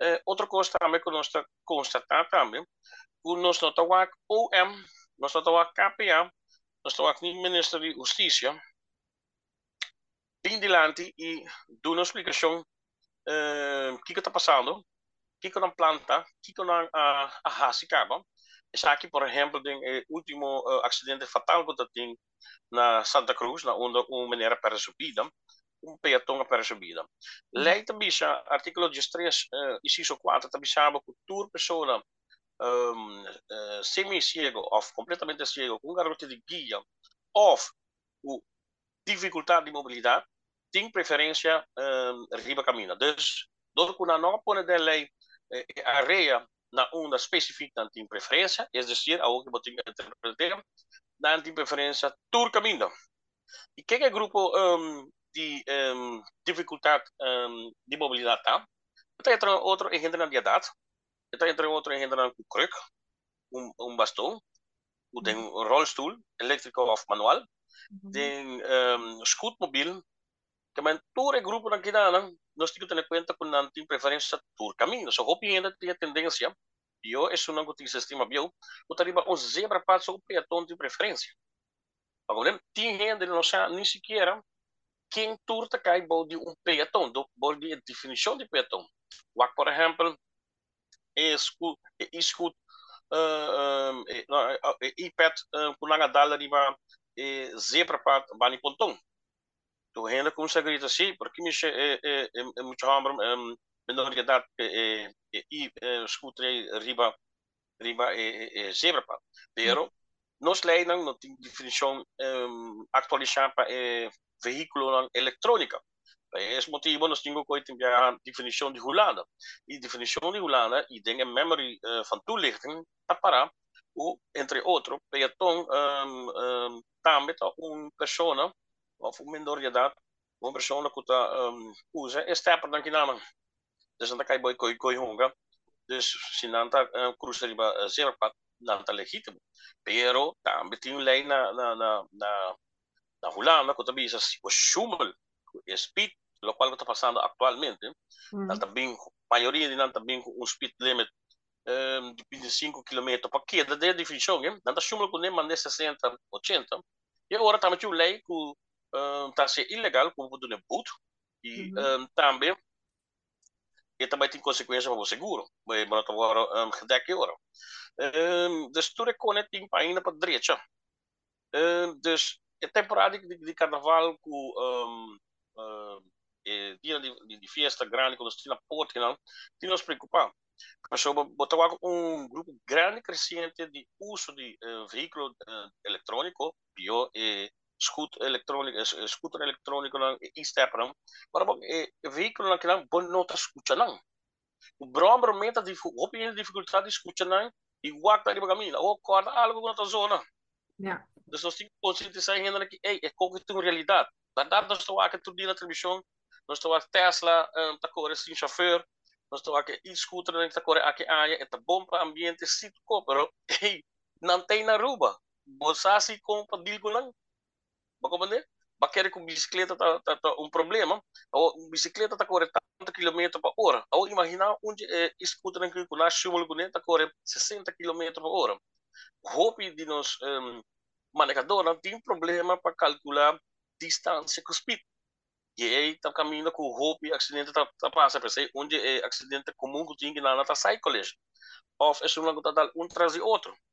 outra coisa também que nós está constatar também, o nós não está o OM, nós não está o KPA, nós está o Ministério de Justiça, tem delante e dá uma explicação que está passando, que não planta, que não a rasicaba. Já aqui, por exemplo, tem o último acidente fatal que tem na Santa Cruz, na onde uma maneira para subida, um peatão para subida. Lei também, artigo 13, inciso 4, também sabe que toda pessoa semi-cego ou completamente cego, com garota de guia, ou dificuldade de mobilidade, tem preferência riba caminho. Dus, quando não põe de lei areia na onda específica tem preferência, é decir, a que você interpretar, não tem preferência tur caminho. E que é o grupo de dificuldade de mobilidade tá? Está entre outro em rendimento de idade, está entre outro em rendimento com cruk, bastão, tem um rolstoel, elétrico ou manual, tem scootmobiel, que men todo o grupo aqui nós temos que ter conta que não tem preferência por caminho. Só que ainda tem tendência, e eu isso não tenho sistema bio, o tarifa um zebra passa o peatão de preferência. Agora, tem gente não sabe nem sequer quem turta cai de um peatão, do de definição de peatão. Por exemplo, escuta iPad com na dala riba zebra para bani pontão. Tu ainda consegue assim, porque me é muito hambre, menor de idade e escuta riba zebra para. Pero nós lei não tem definição atualizada para veículo eletrônica. Por esse motivo, nós temos que a definição de Holanda. E definição de Holanda, e tem a memory van toelichting, para o, entre outros, peatão também uma pessoa, ou uma menor de idade, uma pessoa que usa, é stepper dan kinama. Dus dan kan je boy koi honga. Dus se não está cruza riba zero pat, não está legítimo. Pero também tem lei na Holanda que também diz o Schumel, o speed, lo qual está passando atualmente, também a maioria de nós também com um speed limit de 25 km para queda de definição, não está Schumel com nem mais 60, 80. E agora também tem lei que está sendo ilegal, como do boot, e também tem consequência para o seguro, mas não está agora gedekt agora. Dus tudo é conectado ainda para a direita. Dus a temporada de carnaval com dia de festa grande quando nós temos a porta não tem nos preocupar mas eu botar grupo grande crescente de uso de veículo eletrônico bio scooter eletrônico não step não para veículo não que não bom não está escutando o bromber aumenta de dificuldade de escutar não igual que está de caminho ou corda algo na tua zona. Ja. Dus nós temos que conscientizar ainda que é como que tem realidade. Verdade, nós estamos aqui todo dia na televisão, nós estamos aqui Tesla, está correndo sem chofer, nós estamos aqui e-scooter, está correndo aqui área, é bom para o ambiente, sim, pero não tem na rua. Você assim com para deal com não, vai compreender? Vai querer com bicicleta tá problema, ou bicicleta está correndo tanto quilômetro por hora, ou imagina onde e-scooter aqui com nós chumul com está correndo 60 km por hora. Hope de nós manejador não tem problema para calcular distância com speed. E aí está caminhando com o hope acidente está passando, onde é acidente comum que tem que não está sai colégio. Ou é uma que está um traz outro.